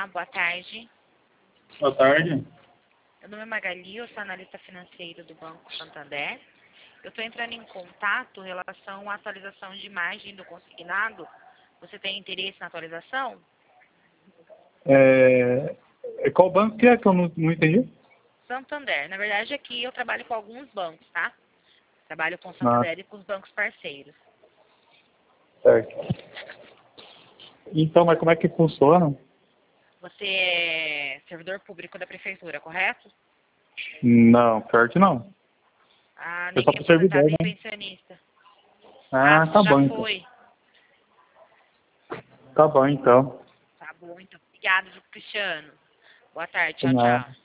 Olá, boa tarde. Boa tarde. Meu nome é Magali, eu sou analista financeiro do Banco Santander. Eu estou entrando em contato em relação à atualização de imagem do consignado. Você tem interesse na atualização? Qual banco que é que eu não entendi? Santander. Na verdade, aqui eu trabalho com alguns bancos, tá? Trabalho com o Ah, Santander e com os bancos parceiros. certo. Então, mas como é que funciona? Você é servidor público da prefeitura, correto? Não, pior que não. Ah, Eu nem só pro servidor, aposentado nem né? pensionista. Ah, Ah, você tá já bom então. foi. Tá bom então. Tá bom, então. Obrigada, Cristiano. Boa tarde. Por Tchau, nada. tchau.